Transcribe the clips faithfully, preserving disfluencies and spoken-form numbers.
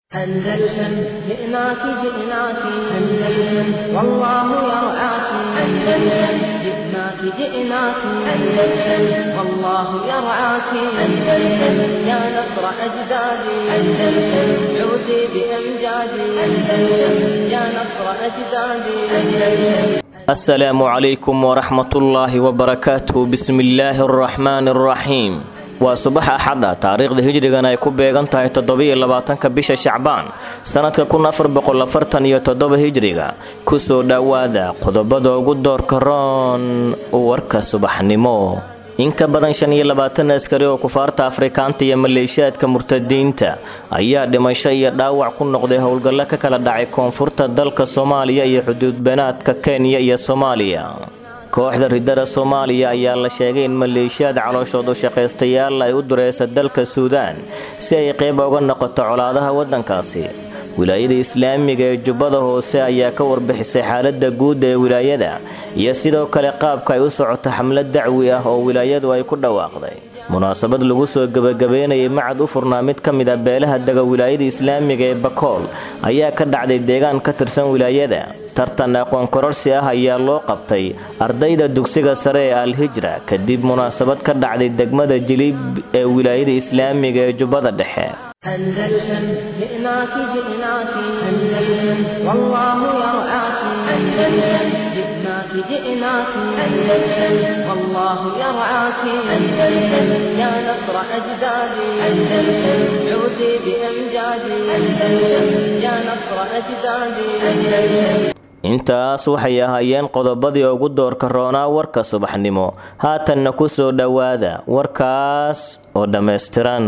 أندلسن جئناك جئناك أندلسن والله يرعاك أندلسن جئناك جئناك أندلسن والله يرعاك أندلسن يا نصر أجدادي أندلسن عودي بأمجادي أندلسن يا نصر أجدادي أندلسن. السلام عليكم ورحمة الله وبركاته. بسم الله الرحمن الرحيم. waa subax axada taariikhda hijrigan ay ku beegan tahay toddoba iyo labaatanka bisha Shacbaan sanadka kun afar boqol afartan iyo toddoba hijriga. ku soo dhawaada qodobada ugu doorka roon warka subaxnimo. in ka badan shan iyo labaatan askari oo kufaarta Afrikaanta iyo maleeshiyaadka murtadiinta ayaa dhimasho iyo dhaawac ku noqday howlgalo ka kala dhacay koonfurta dalka Soomaaliya iyo xuduud beenaadka Kenya iyo Soomaaliya. kooxda ridada Soomaaliya ayaa la sheegay in maleeshiyada calooshooda shaqaystayaal ay u dureeysa dalka Suudaan si ay qayb uga noqoto colaadaha wadankaasi. wilaayada Islaamiga ee Jubbada Hoose ayaa ka warbixisay xaaladda guud ee wilaayada iyo sidoo kale qaabka ay u socoto xamlad dacwi ah oo wilaayadu ay ku dhawaaqday. munaasabad lagu soo gabagabeynayay macad u furnaa mid ka mid ah beelaha daga wilaayada Islaamiga ee Bakool ayaa ka dhacday deegaan ka tirsan wilaayada. tartan aqoon kororsi ah ayaa loo qabtay ardayda dugsiga sare ee Al-Hijra kadib munaasabad ka dhacday degmada Jilib ee wilaayada Islaamiga ee Jubbada Dhexe. أندلسن جئناك جئناك أندلسن والله يرعاك أندلسن جئناك جئناك أندلسن والله يرعاك أندلسن يا نصر أجدادي أندلسن عودي بأمجادي أندلسن يا نصر أجدادي أندلسن. intaas waxay ahaayeen qodobadii ugu doorka roonaa warka subaxnimo. haatanna ku soo dhawaada warkaas oo dhammaystiran.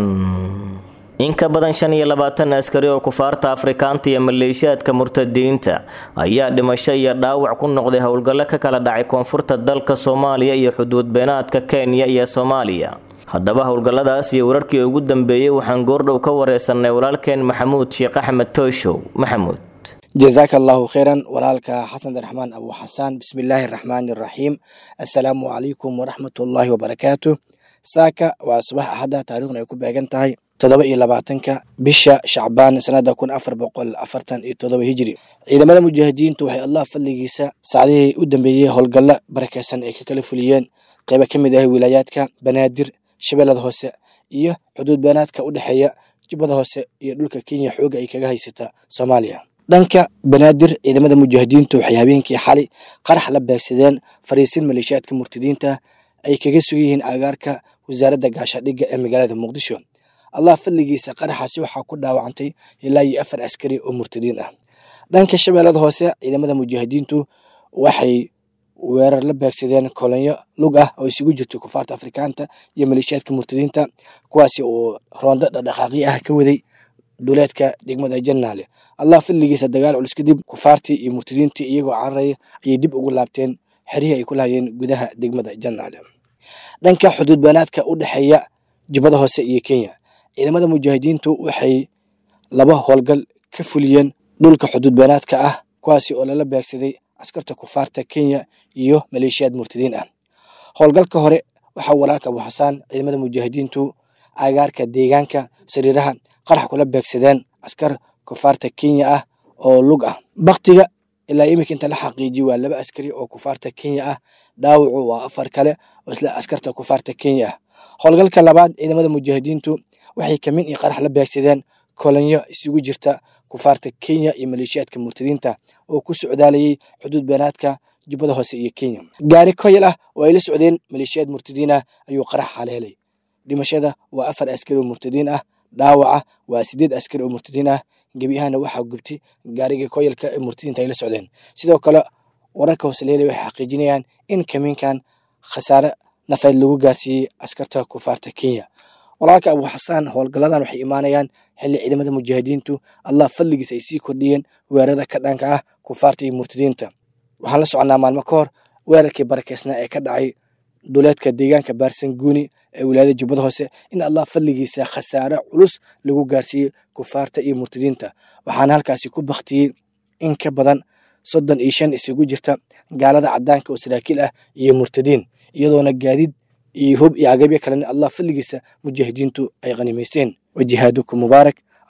in ka badan shan iyo labaatan askari oo kufaarta Afrikaanta iyo maleeshiyaadka murtadiinta ayaa dhimasho iyo dhaawac ku noqday howlgalo ka kala dhacay koonfurta dalka Soomaaliya iyo xuduud beenaadka Kenya iyo Soomaaliya. haddaba howlgaladaas iyo wararkii ugu dambeeyay waxaan goordhow ka wareysanay walaalkeen Maxamuud Sheekh Axmed Tooshow. Maxamuud, جزاك الله خيرا ولالك حسن الرحمن أبو حسان. بسم الله الرحمن الرحيم. السلام عليكم ورحمة الله وبركاته. ساكا وصباح أحد تاريخنا يكون بأجنتهاي تضبط إلى بعتنك بشا شعبان سنة كون أفر بقول أفرتن تضبط هجري. إذا ما المجاهدين توحي الله فلي جيسا سعدي قدام بيه هالجلة بركة سنة ككاليفوليين قيبة كم ده ولاياتك بنادر شبل هوسة إيه حدود بناتك ودحية جبل هوسة يدلك كينيا حوجة إيكجاهي ستا سوماليا. dhanka banaadir ciidamada mujaahidiintu waxay habeenkii xalay qarax la beegsadeen fariisin maleeshiyaadka murtadiinta ay kaga sugayeen agaarka wasaaradda gaashaadhiga ee magaalada Muqdisho. Allah fadligiisa qaraxaasi waxa ku dhaawacantay ilaa iyo afar askari oo murtadiin ah. dhanka shabeellada hoose ciidamada mujaahidiintu waxay weerar la beegsadeen kolonyo lug ah oo isugu jirtay kufaarta Afrikaanta iyo maleeshiyaadka murtadiinta kuwaasi oo roonda dhaqaaqi ah ka waday duleedka degmada Jannaale. Allah fadligiisa dagaal culus kadib kufaartii iyo murtadiintii iyagoo cararaya ay dib ugu laabteen xiriir ay ku lahaayeen gudaha degmada Jannaale. dhanka xuduud beenaadka u dhaxeeya Jubbada Hoose iyo Kenya ciidamada mujaahidiintu waxay laba howlgal ka fuliyeen dhulka xuduud beenaadka ah kuwaasi oo la beegsaday askarta kufaarta Kenya iyo maleeshiyad murtadiin ah. howlgalka hore waxa walaalka Abu Xasaan ciidamada mujaahidiintu agaarka deegaanka sariiraha qarax kula beegsadeen askar kufaarta Kenya ah oo lug ah. baqtiga ilaa imika inta la xaqiijiyo waa laba askari oo kufaarta Kenya ah, dhaawacu waa afar kale oo isla askarta kufaarta Kenya ah. howlgalka labaad ciidamada mujaahidiintu waxay kamin iyo qarax la beegsadeen kolonyo isugu jirta kufaarta Kenya iyo maleeshiyaadka murtadiinta oo ku socdaalayay xuduud beenaadka Jubbada Hoose iyo Kenya. gaari koyal ah oo ay la socdeen maleeshiyad murtadiin ah ayuu qarax haleelay. dhimashada waa afar askari oo murtadiin ah, dhaawaca waa sideed askari oo murtadiin ah. gabi ahaana waxaa gubtay gaariga koyalka ee murtadiinta ay la socdeen. sidoo kale wararka hoosleelay waxay xaqiijinayaan in kaminkan khasaare nafeed lagu gaarsiiyay askarta kufaarta Kenya. walaalka Abu Xasaan howlgaladan waxay imaanayaan xilli ciidamada mujaahidiintu Allah fadligiisa ay sii kordhiyeen weerarada ka dhanka ah kufaarta iyo murtadiinta. waxaan la soconaa maalmo ka hor weerarkii barakeysnaa ee ka dhacay duleedka deegaanka Baarsanguuni ee wilaayada Jubbada Hoose in Allah fadligiisa khasaare culus lagu gaarsiiyay kufaarta iyo murtadiinta. waxaana halkaasi ku baqtiyay in ka badan soddon iyo shan isugu jirta gaalada cadaanka oo saraakiil ah iyo murtadiin, iyadoona gaadiid iyo hub iyo agabyo kale Allah fadligiisa mujaahidiintu ay qanimaysteen. وجهادكم مبارك.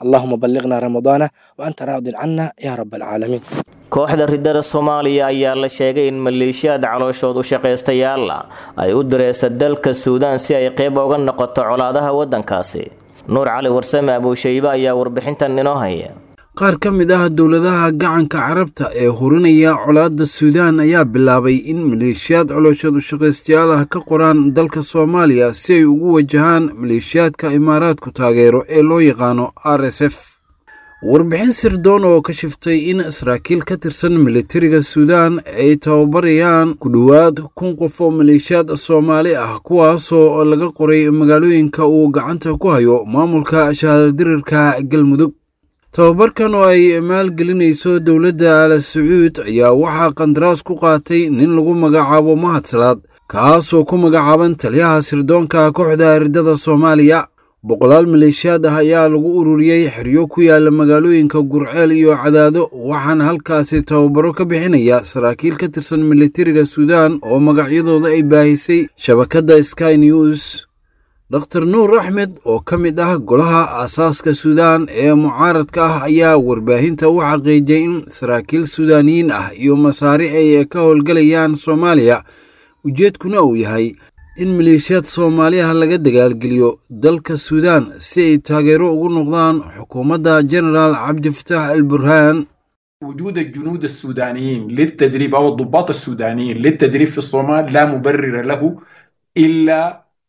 allahuma balliqna ramadaana wa anta raadin cana ya rab alcaalamiin. kooxda ridada Soomaaliya ayaa la sheegay in maleeshiyada calooshood u shaqeystayaal ay u direysa dalka Suudaan si ay qayb uga noqoto colaadaha wadankaasi. Nuur Cali Warsame Abushayba ayaa warbixintan inoo haya. qaar ka mid ah dowladaha gacanka carabta ee hurinaya colaadda Suudaan ayaa bilaabay in maleeshiyad calooshood u shaqeystayaal ah ka qoraan dalka Soomaaliya si ay ugu wajahaan maleeshiyadka Imaaraadku taageero ee loo yaqaano R S F. warbixin sirdoon oo ka shiftay in saraakiil ka tirsan militariga Suudaan ay tababarayaan ku dhawaad kun qof oo maleeshiyad Soomaali ah kuwaasoo laga qoray magaalooyinka uu gacanta ku hayo maamulka shahaadirirka Galmudug. tababarkan oo ay maalgelinayso dowladda Al Sacuud ayaa waxaa qandaraas ku qaatay nin lagu magacaabo Mahad Salaad kaasoo ku magacaaban taliyaha sirdoonka kooxda ridada Soomaaliya. boqolaal maleeshiyad ah ayaa lagu ururiyay xiriyo ku yaala magaalooyinka Gurceel iyo Cadaado waxaana halkaasi tababaro ka bixinaya saraakiil ka tirsan militariga Suudaan oo magacyadooda ay baahisay shabakadda Sky News. Doctor Nuur Ahmed oo ka mid ah golaha asaaska Suudaan ee mucaaradka ah ayaa warbaahinta u xaqiijiyay in saraakiil Suudaaniyiin ah iyo masaariic ay ka howlgalayaan Soomaaliya ujeedkuna uu yahay in maleeshiyad Soomaaliya laga dagaalgeliyo dalka Suudaan si ay taageero ugu noqdaan xukuumadda General Abdi Fattah al-Burhan. وجود الجنود السودانيين للتدريب أو الضباط السودانيين للتدريب في الصومال لا مبرر له إلا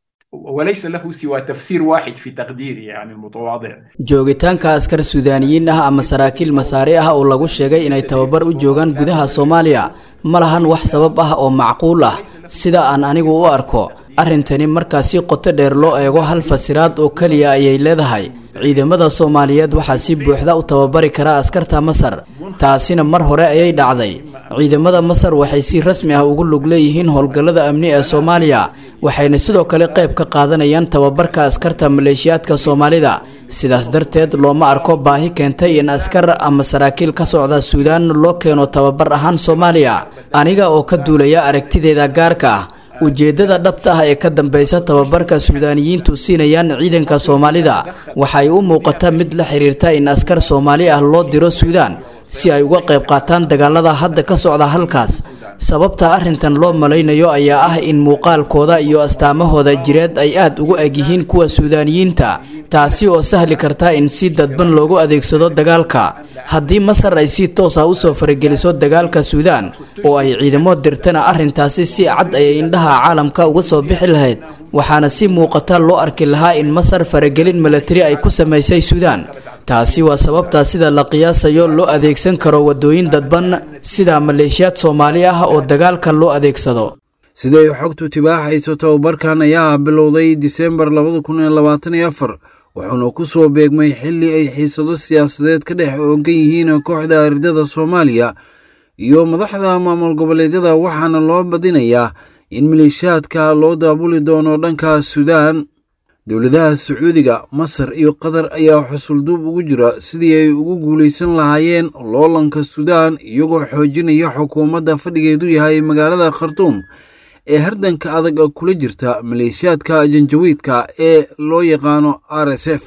وليس له سوى تفسير واحد في تقديري يعني المتواضع. joogitaanka askar Suudaaniyiin ah ama saraakiil masaari ah oo lagu sheegay inay tababar u joogaan gudaha Soomaaliya ma lahan wax sabab ah oo macquul ah sida aan anigu u arko. arrintani markaasi qoto dheer loo eego hal fasiraad oo kaliya ayay leedahay. ciidamada Soomaaliyeed waxa si buuxda u tababari kara askarta Masar taasina mar hore ayay dhacday. ciidamada Masar waxay si rasmi ah ugu lug leeyihiin howlgallada amni ee Soomaaliya waxayna sidoo kale qayb ka qaadanayaan tababarka askarta maleeshiyadka Soomaalida. sidaas darteed looma arko baahi keentay in askar ama saraakiil ka socda Suudaan loo keeno tababar ahaan Soomaaliya. aniga oo ka duulaya aragtideeda gaarka ah ujeedada dhabta ah ee ka dambaysa tababarka Suudaaniyiintu siinayaan ciidanka Soomaalida waxay u muuqataa mid la xiriirta in askar Soomaali ah loo diro Suudaan si ay uga qayb qaataan dagaalada hadda ka socda halkaas. sababta arrintan loo malaynayo ayaa ah in muuqaalkooda iyo astaamahooda jireed ay aad ugu eg yihiin kuwa Suudaaniyiinta taasi oo sahli karta in si dadban loogu adeegsado dagaalka. haddii Masar ay si toos ah u soo farageliso dagaalka Suudaan oo ay ciidamo dirtana arrintaasi si cad ay indhaha caalamka uga soo bixi lahayd waxaana si muuqata loo arki lahaa in Masar faragelin military ay ku sameysay Suudaan. taasi waa sababta sida la qiyaasayo loo adeegsan karo wadooyin dadban sida maleeshiyad Soomaali ah oo dagaalka loo adeegsado. siday xogtu tibaaxayso tababarkan ayaa bilowday December laba kun iyo labaatan iyo afar wuxuuna ku soo beegmay xilli ay xiisado siyaasadeed ka dhex oogan yihiin kooxda ridada Soomaaliya iyo madaxda maamul goboleedyada waxaana loo badinayaa in maleeshiyadka loo daabuli doono dhanka Suudaan. dowladaha Sacuudiga, Masar iyo Qatar ayaa xusul duub ugu jira sidii ay ugu guuleysan lahaayeen loolanka Suudaan iyagoo xoojinaya xukuumadda fadhigeedu yahay magaalada Khartoum ee hardanka adag kula jirta maleeshiyadka janjawiidka ee loo yaqaano R S F.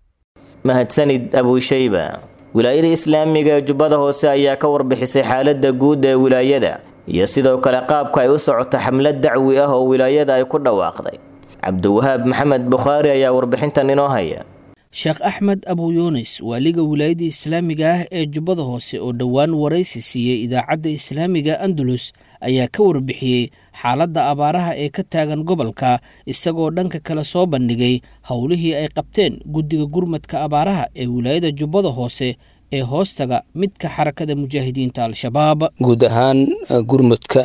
mahadsanid Abushayba. wilaayada Islaamiga ee Jubbada Hoose ayaa ka warbixisay xaaladda guud ee wilaayada iyo sidoo kale qaabka ay u socoto xamlad dacwi ah oo wilaayada ay ku dhawaaqday. Cabdiwahaab Maxamed Bukhari ayaa warbixintan inoo haya. Sheekh Axmed Abu Yunis waaliga wilaayada Islaamiga ah ee Jubbada Hoose oo dhawaan waraysi siiyay idaacadda Islaamiga Andalus ayaa ka warbixiyay xaaladda abaaraha ee ka taagan gobolka isagoo dhanka kale soo bandhigay howlihii ay qabteen guddiga gurmadka abaaraha ee wilaayada Jubbada Hoose ee hoostaga midka xarakada mujaahidiinta Al-Shabaab. guud ahaan gurmadka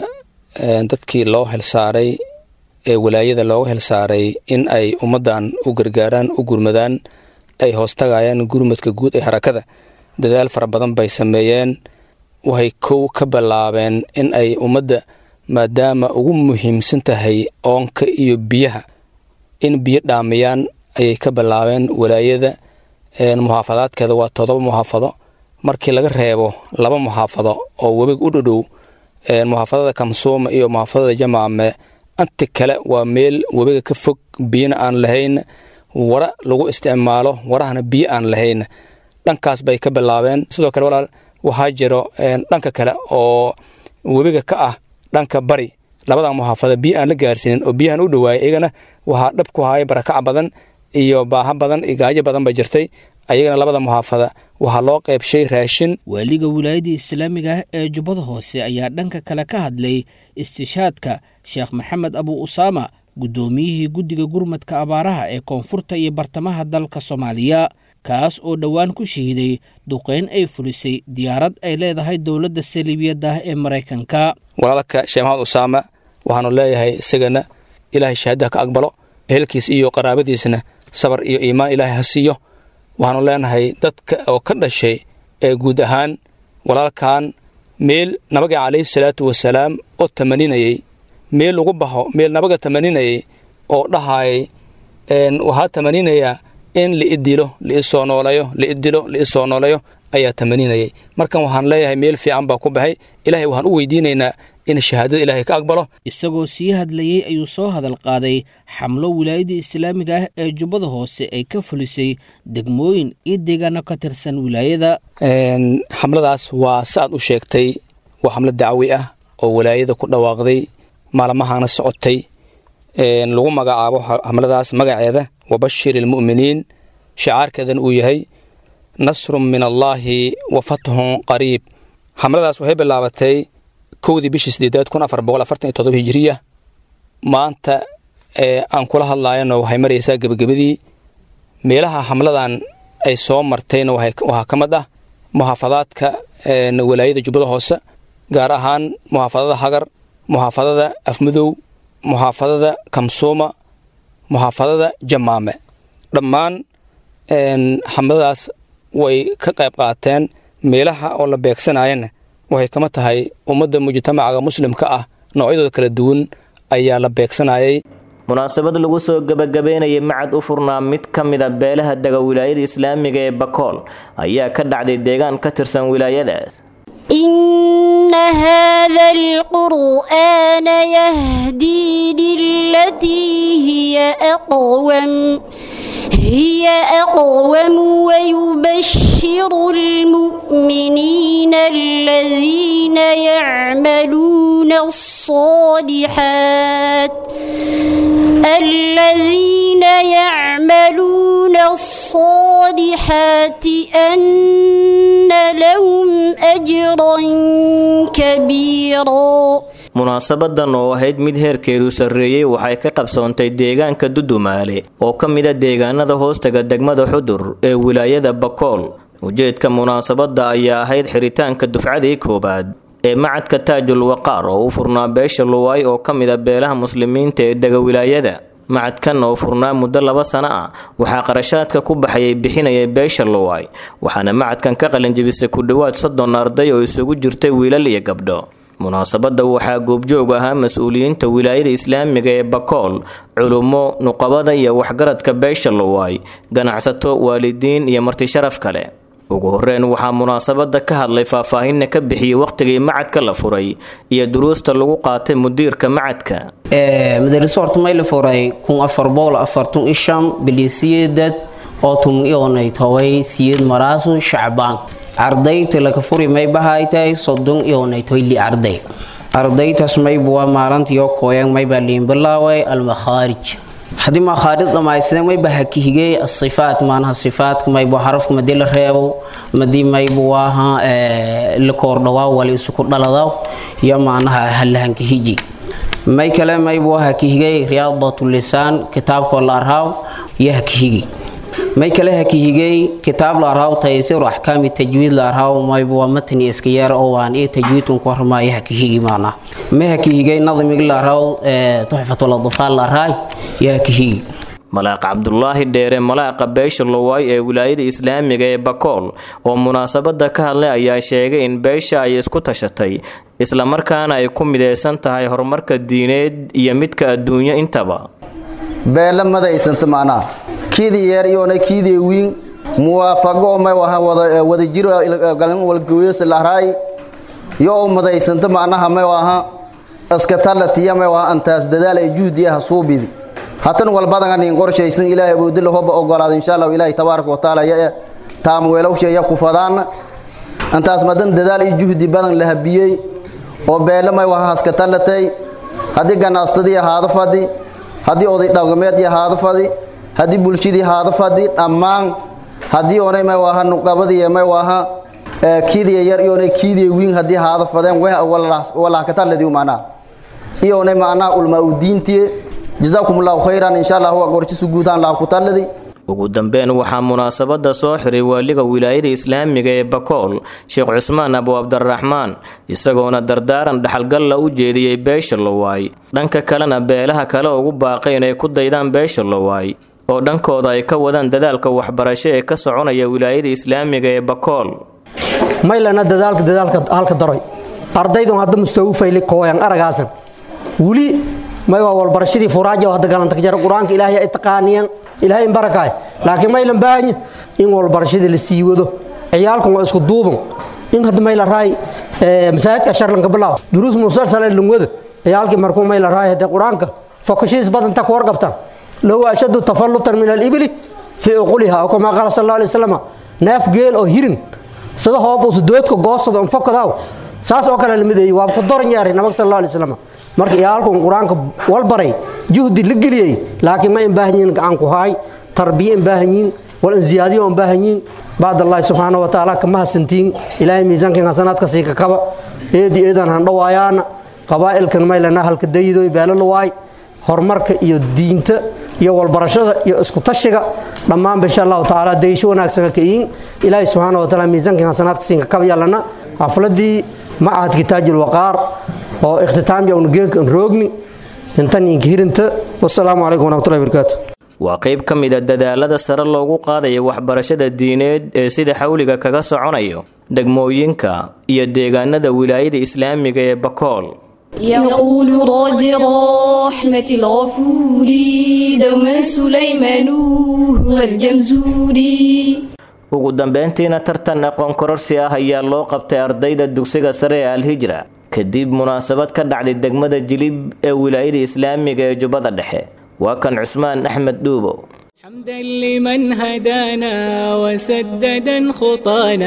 dadkii loo xilsaaray ee wilaayada looga xilsaaray in ay ummadan u gargaaraan u gurmadaan ay hoostagayaan gurmadka guud ee xarakada dadaal fara badan bay sameeyeen. waxay kow ka bilaabeen in ay ummadda maadaama ugu muhiimsan tahay oonka iyo biyaha in biyo dhaamiyaan ayay ka bilaabeen wilaayada. muhaafadaadkeeda waa todoba muhaafado markii laga reebo laba muhaafado oo webiga u dhow muhaafadada Kamsuuma iyo muhaafadada Jamaame inta kale waa meel webiga ka fog biyana aan lahayn wara lagu isticmaalo warahana biyo aan lahayn dhankaas bay ka bilaabeen sidoo kale walaal waxaa jiro dhanka kale oo webiga ka ah dhanka bari labada muhaafada biyo aan la gaarsiinin oo biyahan u dhawaayay iyagana waxaa dhab ku hayay barakac badan iyo baaha badan iyo gaajo badan bay jirtay ayagana labada muhaafada waxaa loo qaybshay raashin. waaliga wilaayada islaamiga ah ee jubbada hoose ayaa dhanka kale ka hadlay istishaadka sheekh maxamed abu usaama guddoomiyihii guddiga gurmadka abaaraha ee koonfurta iyo bartamaha dalka soomaaliya kaas oo dhowaan ku shahiiday duqeyn ay fulisay diyaarad ay leedahay dowladda saliibiyadda ah ee maraykanka. walaalka sheekh maxamed usaama waxaanu leeyahay isagana ilaahay shahaada ka aqbalo ehelkiisa iyo qaraabadiisana sabar iyo iimaan ilaahay ha siiyo. waxaanu leenahay dadka oo ka dhashay ee guud ahaan walaalkan meel nabiga calayhi salaatu wasalaam oo tamaninayay meel ugu baxo meel nabiga tamaninayay oo dhahayay waxaa tamaninayaa in la idilo la isoo nooleeyo la idilo la isoo nooleeyo ayaa tamaninayay. markan waxaan leeyahay meel fiican baa ku baxay ilaahay waxaan u weydiinaynaa in shahaadada ilaahay ka aqbalo. isagoo sii hadlayey ayuu soo hadal qaaday xamlo wilaayada islaamiga ah ee jubbada hoose ay ka fulisay degmooyin iyo deegaano ka tirsan wilaayada. xamladaas waa saaad u sheegtay waa xamlo dacwi ah oo wilaayada ku dhawaaqday maalmahana socotay lagu magacaabo xamladaas magaceeda wabashir ilmu'miniin shacaarkeedan uu yahay nasrun min allaahi wa fathun qariib. xamladaas waxay bilaabatay kowdii bishii sideedaad kun afar boqol afartan iyo todoba hijiriya maanta aan kula hadlaayana waxay maraysaa gebagabadii. meelaha xamladan ay soo martayna waxaa ka mid ah muhaafadaadka walaayada jubbada hoose gaar ahaan muhaafadada hagar muhaafadada afmadow muhaafadada kamsuuma muhaafadada jamaame. dhammaan xamladaas way ka qayb qaateen meelaha oo la beegsanayana waxay kama tahay ummadda mujtamacaga muslimka ah noocyadooda kala duwan ayaa la beegsanayay. munaasabad lagu soo gabagabeynayay macad u furnaa mid ka mid a beelaha dega wilaayada islaamiga ee bakool ayaa ka dhacday deegaan ka tirsan wilaayadaas. إن هذا القرآن يهدي للتي هي أقوم هي أقوم ويبشر المؤمنين الذين يعملون الصالحات الذين يعملون الصالحات أن لهم أجرا كبيرا. munaasabadan oo ahayd mid heerkeedu sarreeyey waxay ka qabsoontay deegaanka dudumaale oo ka mid a deegaanada hoostaga degmada xudur ee wilaayada bakool. ujeedka munaasabada ayaa ahayd xiritaanka dufcadii koobaad ee macadka taajul waqaar oo u furnaa beesha luwaay oo ka mid a beelaha muslimiinta ee dega wilaayada. macadkan oo furnaa muddo laba sano ah waxaa qarashaadka ku baxayay bixinaya beesha luwaay waxaana macadkan ka qalinjibisay ku dhowaad soddon arday oo isugu jirtay wiilal iyo gabdho. munaasabada waxaa goobjoog ahaa mas-uuliyiinta wilaayada islaamiga ee bakool culummo nuqabada iyo waxgaradka beesha luwaay ganacsato waalidiin iyo marti sharaf kale. ugu horeyn waxaa munaasabada ka hadlay faahfaahinna ka bixiyey waqtigii macadka la furay iyo duruusta lagu qaatay mudiirka macadka. madariso horta may la furay kun afar boqol afartan iyo shan bilisiyeedad oo tun ionay toway siyeed maraasu shacbaan ardayta laga furi may bahaytay soddon ionay toy li arday ardaytaas may buwa maalintiyo kooyan may baa liin bilaaway almakhaarij haddii makhaarij dhamaystiran may baa hakihigay asifaat maanaha sifaadka may buu xarafka madii la reebo madii may buwaaha la koordhawaa wali isuku dhaladaw iyo maanaha halahanka hiji may kale may buu hakihigay riyaadatul lisaan kitaabka la arhaaw iyo hakihigi may kale hakihigay kitaab la arhaaw taysir ahkaam tajwiid la arhaaw may buu matni iska yar oo aan ee tajwiidun ku hormaay hakihigi maana may hakihigay nadmiga la arhaaw tuhfatul adfal la arhaay iyo hakihigi. malaaq cabdulaahi dheere malaaqa beesha luwaay ee wilaayada islaamiga ee bakool oo munaasabada ka hadlay ayaa sheegay in beesha ay isku tashatay isla markaana ay ku mideysan tahay horumarka diineed iyo midka adduunyo intaba. beela madaysanta macnaha kiidii yeer iyoona kiidii wiin muwaafaqo may waha wada wada jiro galan walgooyas la raay yo madaysanta macnaha may waha aska talatiya may waha antaas dadaal ay juhdiyaha suubidi hatan walbadan in qorshaysan ilaahay boodil hooba ogolaad insha Allah ilaahay tabaaraka wa taala ya taamweelowsha iyo kufadaan antaas madan dadaal iyo juhdi badan la habiyay oo beelamay waxa haska talatay hadii ganaastadii ahaado fadi hadii oday dhaqameed iyo ahaado fadi hadii bulshadii ahaado fadi dhammaan hadii oonay may waxa nuqabadii may waxa kiidii yar iyo kiidii wiin hadii ahaado fadeen waxa wala wala ka taladii maana iyo oonay maana ulma u diintii jazakumullahu khairan insha Allah waa gortisu guudaan la ku taladii ugu dambeyn waxaa munaasabada soo xiray waaliga wilaayada islaamiga ee Bakool Sheekh Cusmaan Abu Abdurrahmaan isagoona dardaaran dhaxalgal la u jeediyay beesha Lawaay dhanka kalena beelaha kale ugu baaqay inay ku daydaan beesha Lawaay oo dhankooda ay ka wadaan dadaalka waxbarasho ee ka soconaya wilaayada islaamiga ee Bakool maylana dadaalka dadaalka halka daray ardaydu hadda mustawi fayli kooyan aragaasan wuli may waa walbarashadii furaajo hadda galanta ka jara quraanka ilaahay ay taqaaniyeen ilaahay barakaay laakiin maylan baahan in walbarashadii la sii wado ciyaalku waa isku duuban in hadda mayla raay ee masaajidka sharlanka bilaaw duruus musalsal ee lungwada ciyaalkii markuu mayla raay hadda quraanka fokashiis badan ta koor qabtaan law ashadu tafallutan min al-ibli fi uqliha kama qala sallallahu alayhi wasallam naaf geel oo hirin sida hoob oo doodka goosado on fokadaaw saas oo kale limiday waa ku doran yaari nabag sallallahu alayhi wasallam marka iyaalku quraanka wal baray juhdi la galiyay laakiin ma in baahanyiin gacan ku haay tarbiya in baahanyiin wal ziyaadiyo in baahanyiin baad Allah subhanahu wa ta'ala kama hasantiin ilaahay miisaanka hasanadka sii ka kaba eedi eedan han dhawaayana qabaa'ilkan maylana halka daydo beelal waay horumarka iyo diinta iyo walbarashada iyo isku tashiga dhammaan insha Allah ta'ala deysho wanaagsan ka in ilaahay subhanahu wa ta'ala miisaanka hasanadka sii ka kaba yalana xafladii معهد كتاج الوقار oo اختتام يوم geelkan roogni intan inkirinta wasalaamu calaykum waraxmatullaahi wabarakaatu waa qayb ka mid ah dadaalada sare loogu qaadayo waxbarashada diineed ee sida xawliga kaga soconayo degmooyinka iyo deegaanada wilaayada islaamiga ee Bakool يقول راج رحمة الغفور دوما سليمان هو الجمزوري ugu dambeyntiina tartan aqoon kororsi ah ayaa loo qabtay ardayda dugsiga sare ee Al-Hijra kadib munaasabad ka dhacday degmada Jilib ee wilaayada islaamiga ee Jubbada Dhexe waa kan Cusmaan Axmed Duubo حمدا لمن هدانا وسددا خطانا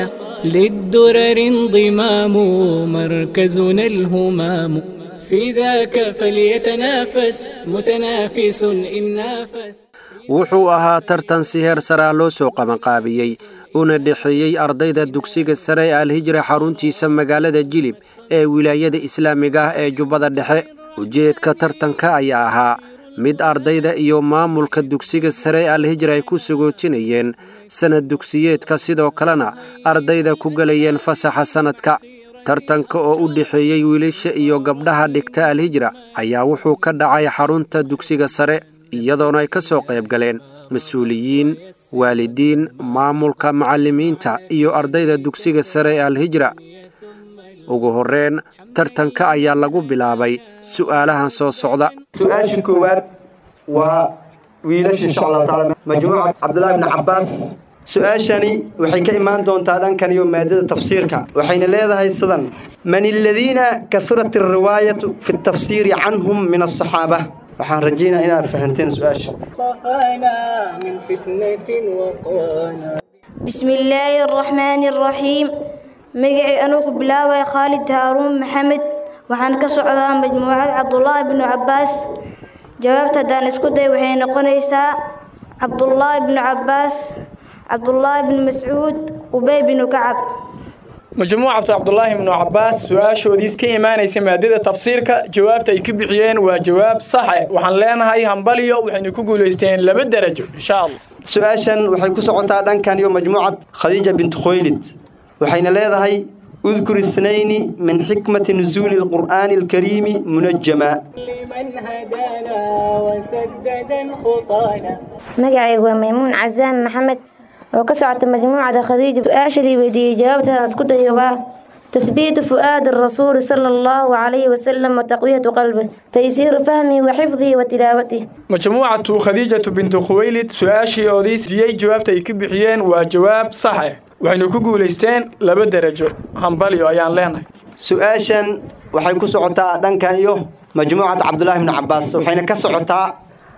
للدرر انضمام مركزنا الهمام في ذاك فليتنافس متنافس إن نافس wuxuu ahaa tartan si heer sare loo soo qabanqaabiyey una dhexeeyay ardayda dugsiga sare ee Al-Hijra xaruntiisa magaalada Jilib ee wilaayada islaamiga ah ee Jubbada Dhexe ujeedka tartanka ayaa ahaa mid ardayda iyo maamulka dugsiga sare ee Al-Hijra ay ku sagootinayeen sanad dugsiyeedka sidoo kalena ardayda ku galayeen fasaxa sanadka tartanka oo u dhexeeyay wiilasha iyo gabdhaha dhigta Al-Hijra ayaa wuxuu ka dhacay xarunta dugsiga sare iyadoona ay ka soo qayb galeen mas'uuliyiin waalidiin maamulka macallimiinta iyo ardayda dugsiga sare ee Al-Hijra ugu horreyn tartanka ayaa lagu bilaabay su'aalahan soo socda su'aasha koowaad waa wiilasha insha Allah taala majmuuca Abdullah ibn Abbas su'aashani waxay ka imaan doontaa dhankan iyo maadada tafsiirka waxayna leedahay sidan man alladina kathurat ar-riwayatu fi at-tafsir anhum min as-sahaba waxaan rajeynaa inaad fahanteen su'aasha بسم الله الرحمن الرحيم مجيء أنوك بلاوي خالد هارون محمد وحن كسعدا مجموعة عبد الله بن عباس جوابت دان اسكودي وحين قنيسا عبد الله بن عباس عبد الله بن مسعود وبي بن كعب مجموعة عبد الله بن عباس سؤال شوديس كي إيمانيس مادة تفسيرك جوابته يكبحيين وجواب صحيح وحن لنا هاي همبليو وحن يكوكو ليستين لبد درجة إن شاء الله سؤاشا وحن كسعوتا دان كان يوم مجموعة خديجة بنت خويلد وحين لنا هاي اذكر اثنين من حكمة نزول القرآن الكريم منجما لمن هدانا وسددا خطانا مقعي هو ميمون عزام محمد وكسعت مجموعة خديجة آشلي ودي جوابتها اسكت يبا تثبيت فؤاد الرسول صلى الله عليه وسلم وتقوية قلبه تيسير فهمه وحفظه وتلاوته مجموعة خديجة بنت خويلد سؤاشي أوديس ديي جوابتا يكبحيين وجواب صحيح وحين كوكو ليستين لبد درجة همباليو أيان لنا سؤاشا وحين كسعتا دان كان يوه مجموعة عبد الله بن عباس وحين كسعتا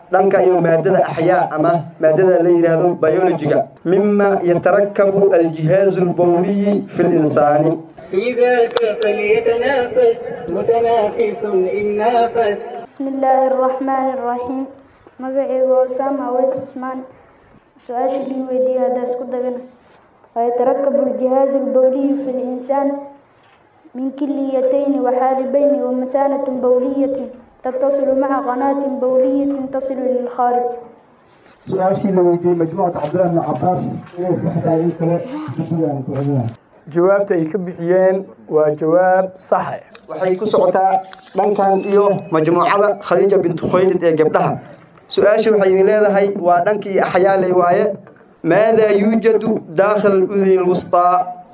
dhanka iyo maadada axyaa ama maadada la yidhaahdo biologiga mima yatarakabu aljihaazu albawliyi fi linsaani في ذاك فليتنافس متنافس إن نافس. بسم الله الرحمن الرحيم. مقعي وسام أويس عثمان. سؤال لي ويدي هذا سكدنا. ويتركب الجهاز البولي في الإنسان من كليتين وحالبين ومثانة بولية تتصل مع قناة بولية تصل للخارج. سؤال لي ويدي مجموعة عبد الله بن عباس ليس حتى يمكن jawaabta ay ka bixiyeen waa jawaab sax ah waxay ku socotaa dhankan iyo majmuucada Khadija bint Khuwaylid ee gabdhaha su'aasha waxay idin leedahay waa dhankii axyaalay waaye maada yujadu dakhil al-udhun al-wusta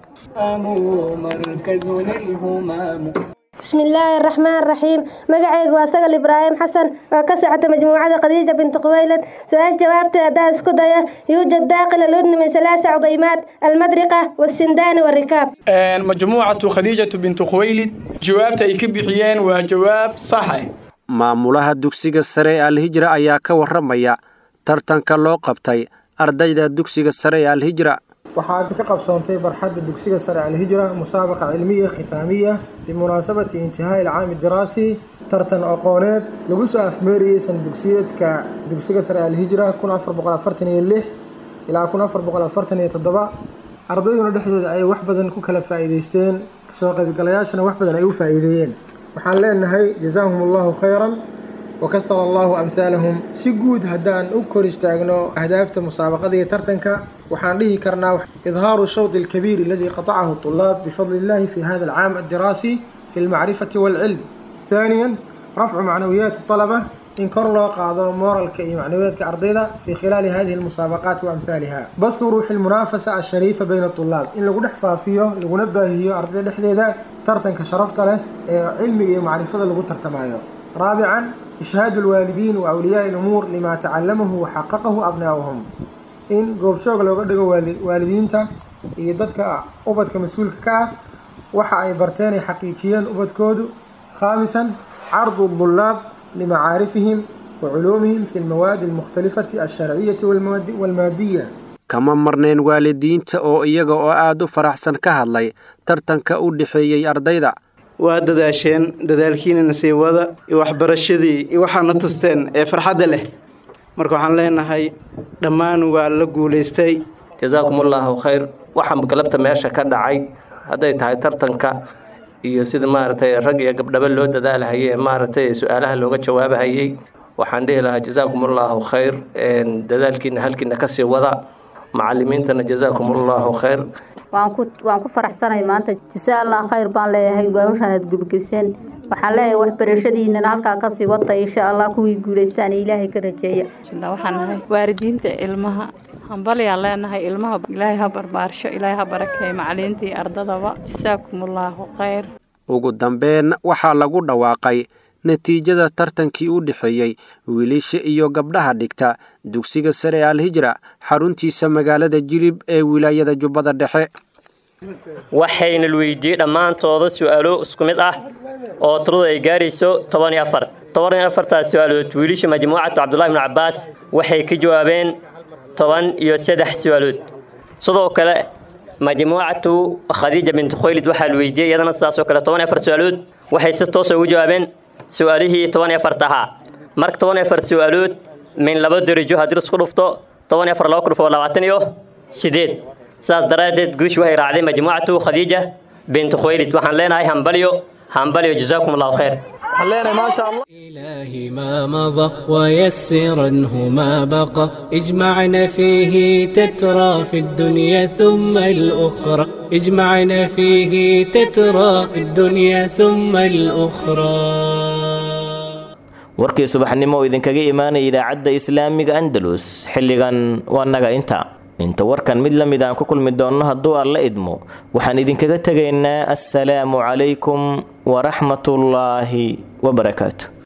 مركزنا الهمام. بسم الله الرحمن الرحيم. مقعي واسقل إبراهيم حسن وكسعة مجموعة خديجة بنت خويلد. سؤال جوابت أداء سكودية يوجد داخل الأذن من ثلاث عظيمات المدرقة والسندان والركاب. مجموعة خديجة بنت خويلد جوابت أي كبحيان وجواب صحيح. maamulaha dugsiga sare ee Al-Hijra ayaa ka waramaya tartanka loo qabtay ardayda dugsiga sare ee Al-Hijra. waxaad ka qabsoontay barxadda dugsiga sare Al-Hijra musaabaqa cilmiya khitaamiya bimunaasabati intihaa al-caam ad-dirasi tartan aqooneed lagu soo afmeeriyay san dugsiyeedka dugsiga sare Al-Hijra kun afar boqol afartan iyo lix ilaa kun afar boqol afartan iyo toddoba ardayduna dhexdooda ay wax badan ku kala faa'iideysteen soo qaybgalayaashana wax badan ay u faa'iideeyeen waxaan leenahay jazaahumullahu khayran وكثر الله أمثالهم سجود هدان أكر استاغنو أهداف مسابقة ترتنكا وحانيه كرنا إظهار الشوط الكبير الذي قطعه الطلاب بفضل الله في هذا العام الدراسي في المعرفة والعلم. ثانيا رفع معنويات الطلبة إنكار الله قاعدة مورال معنويات كأرضية في خلال هذه المسابقات وأمثالها. بث روح المنافسة الشريفة بين الطلاب إن لقد حفا فيه لقد نبه هي أرضية لحديدة ترتنك شرفت له علمي ومعرفة لقد ترتمايه. رابعا إشهاد الوالدين وأولياء الأمور لما تعلمه وحققه أبنائهم إن قوب شوق لو قدقوا والدينتا يددك أبدك مسؤولك كا وحا أي برتاني حقيقيا أبد كودو. خامسا عرض الطلاب لمعارفهم وعلومهم في المواد المختلفة الشرعية والمادية. كما مرنين والدينتا أو إيغا أو آدو فرحسن كهالي ترتنك أودحيي أرديدا waa dadaasheen dadaalkiina sii wada iyo waxbarashadii iyo waxaana tusteen ee farxadda leh marka waxaan leenahay dhammaan waa la guuleystay jazaakumullahu khayr waxaan galabta meesha ka dhacay haday tahay tartanka iyo sida maartay rag iyo gabdhaba loo dadaalahayay maartay su'aalaha looga jawaabahayay waxaan dhihi lahaa jazaakumullahu khayr een dadaalkiina halkiina ka sii wada macallimiintana jazaakumullahu khayr waan ku waan ku faraxsanahay maanta jazaa Allah khayr baan leeyahay goobshaad gubgubsan waxaan leeyahay waxbarashadiina halka ka sii wata insha Allah kuwii guuleystaan Ilaahay ka rajeeyo waxaan nahay waalidiinta ilmaha hanbaliya leenahay ilmaha Ilaahay ha barbaarsho Ilaahay ha barakeeyo macalimiinta iyo ardadaba jazaakumullahu khayr ugu dambeyn waxaa lagu dhawaaqay natiijada tartankii u dhixeeyay wiilasha iyo gabdhaha dhigta dugsiga sare ee Al-Hijra xaruntiisa magaalada Jilib ee wilaayada Jubbada Dhexe. waxayna weydiiyay dhamaantooda su'aalo isku mid ah oo tirada ay gaarayso toban iyo afar toban iyo afar taas su'aalood wiilasha majmuucada Cabdullah ibn Abbas waxay ka jawaabeen toban iyo saddex su'aalood sidoo kale majmuucadu Khadija bint Khuwaylid waxa la weydiiyay iyadana sidaas oo kale toban iyo afar su'aalood waxay si toos ah ugu jawaabeen سؤاله تواني فرتها مرك تواني فرت سؤالات من لبا درجة هدرس كلفته تواني فر لاكرف ولا واتنيو شديد ساس درجة جوش وهي راعي مجموعته خديجة بنت خويلد وحن لنا هاي همبليو همبليو جزاكم الله خير حلينا ما شاء الله إلهي ما مضى ويسرنه ما بقى اجمعنا فيه تترى في الدنيا ثم الأخرى اجمعنا فيه تترى في الدنيا ثم الأخرى warkii subaxnimo idinkaga imaanay idaacadda islaamiga Andalus xilligan waa naga inta inta warkan mid la mid aan ku kulmi doono hadduu alla idmo waxaan idinkaga tagaynaa assalaamu calaykum wa rahmatullaahi wa barakaatuh